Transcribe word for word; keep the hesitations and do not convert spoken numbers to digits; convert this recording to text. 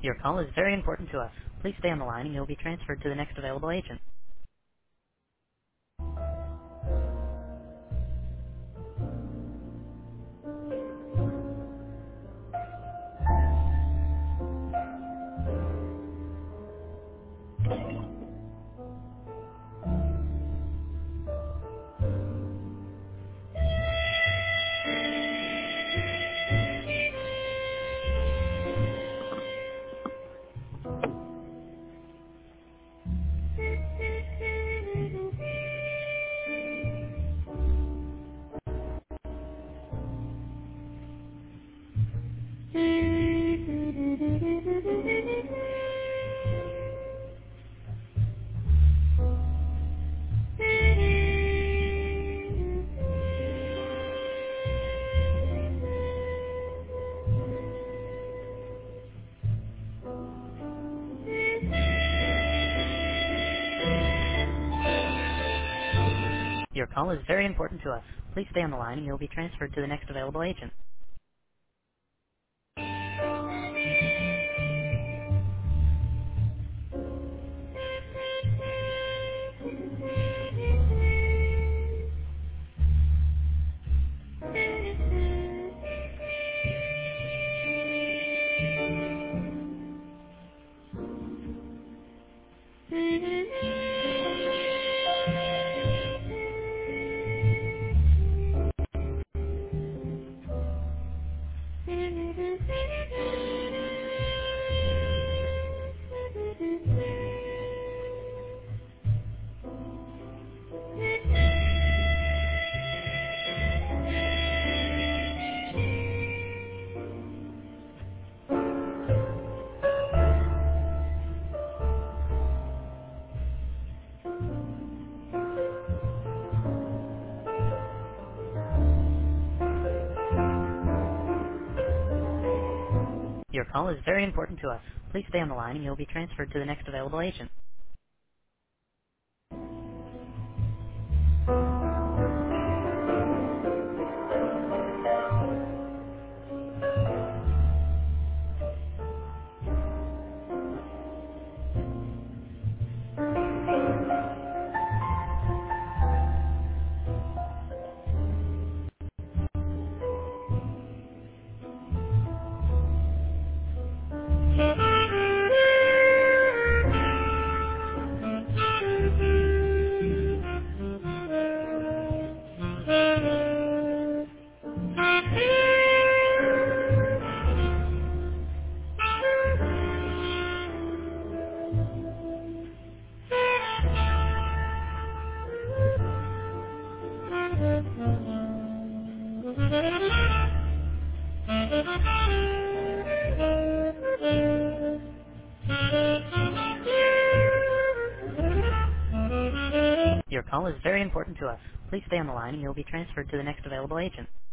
Your call is very important to us. Please stay on the line and you'll be transferred to the next available agent. Your call is very important to us. Please stay on the line and you'll be transferred to the next available agent. Your call is very important to us. Please stay on the line and you'll be transferred to the next available agent. Your call is very important to us. Please stay on the line and you'll be transferred to the next available agent.